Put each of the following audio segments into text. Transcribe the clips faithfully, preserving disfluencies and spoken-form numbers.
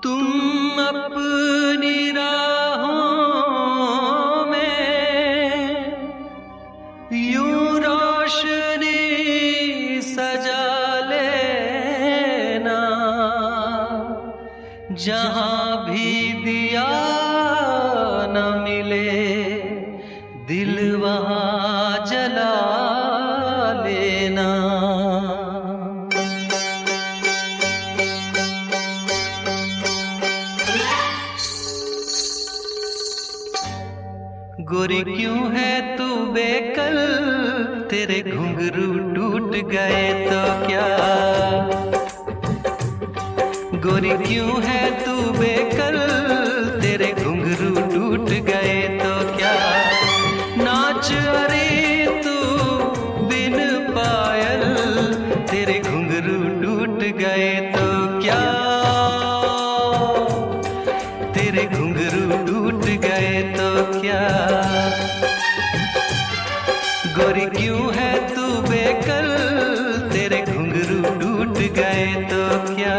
तुम अपनी राहों में यूं रोशनी सजा लेना, जहां भी दिया न मिले दिल वहां जला लेना। गोरी क्यों है तू बेकल, तेरे घुंघरू टूट गए तो क्या। गोरी क्यों है तू बेकल, तेरे घुंघरू टूट गए तो क्या। नाच अरे तू बिन पायल, तेरे घुंघरू टूट गए तो क्या। तेरे घुंघरू टूट गए तो क्या। गोरी क्यों है तू बेकल, तेरे घुंघरू टूट गए तो क्या।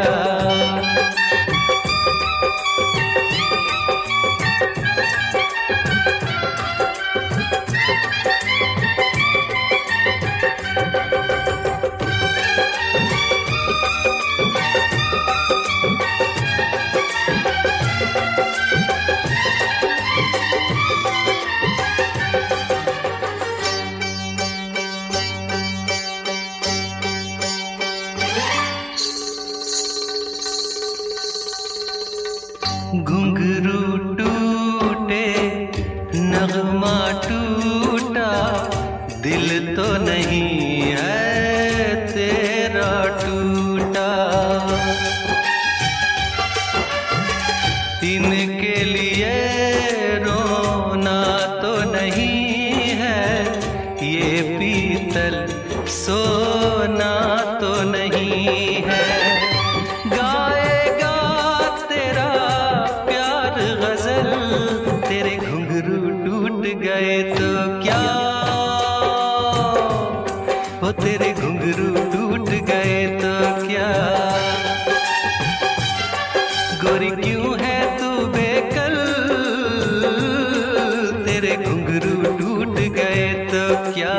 घुंघरू टूटे नगमा टूटा, दिल तो नहीं है तेरा टूटा। इनके लिए रोना तो नहीं है, ये पीतल सोना तो नहीं है। तेरे घुंघरू टूट गए तो क्या। वो तेरे घुंघरू टूट गए तो क्या। गोरी क्यों है तू बेकल, तेरे घुंघरू टूट गए तो क्या।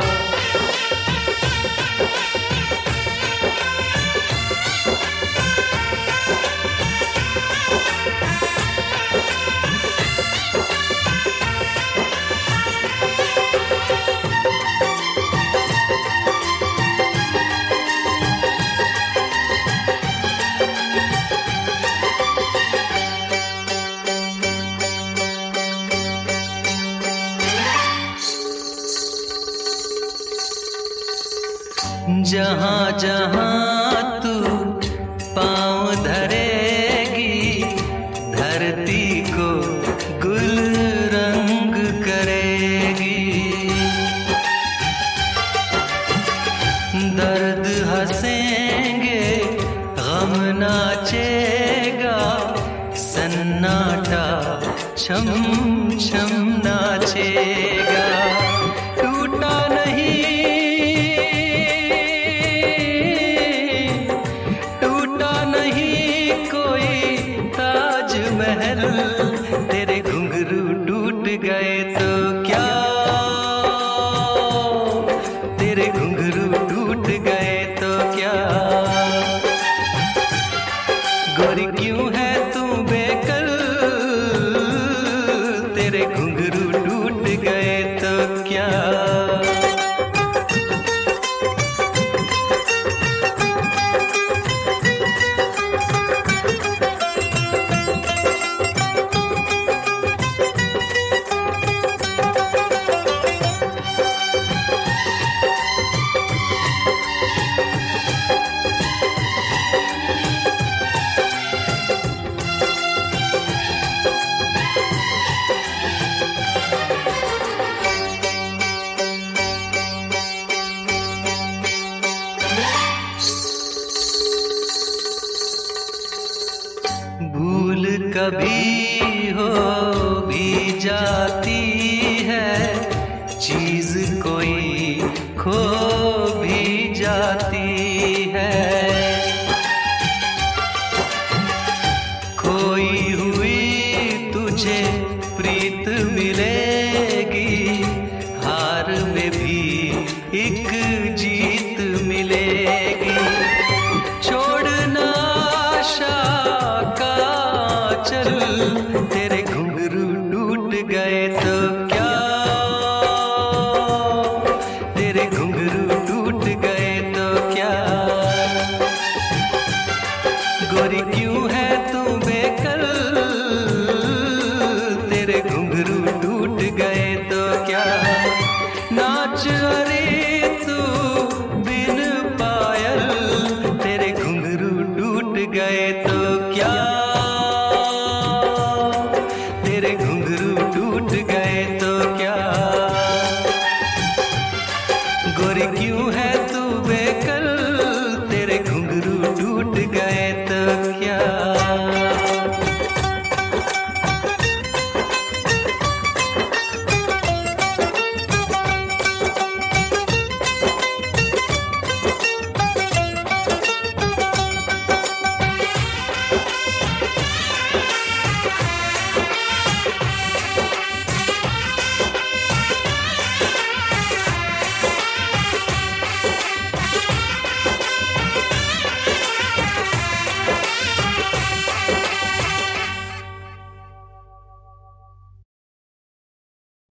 जहां जहां तू पाँव धरेगी, धरती को गुल रंग करेगी। दर्द हंसेंगे गम नाचेगा, सन्नाटा छम छम नाचेगा। टूटा नहीं तेरे घुंघरू टूट गए तो क्या। तेरे घुंघरू टूट गए तो क्या। गोरी क्यों है तू बेकल, तेरे घुंघरू टूट गए तो क्या। भूल कभी हो भी जाती है, चीज कोई खो भी जाती है। एक जीत मिलेगी। छोड़ना आशा का चल, तेरे घुंघरू टूट गए तो क्या, तेरे घुंघरू टूट गए तो क्या। गोरी क्यों है तू बेकल, तेरे घुंघरू टूट गए तो क्या। नाच अरे तू बिन पायल, तेरे घुंघरू टूट गए तो क्या, तेरे घुंघरू टूट गए तो क्या। गोरी क्यों है तू बेकल,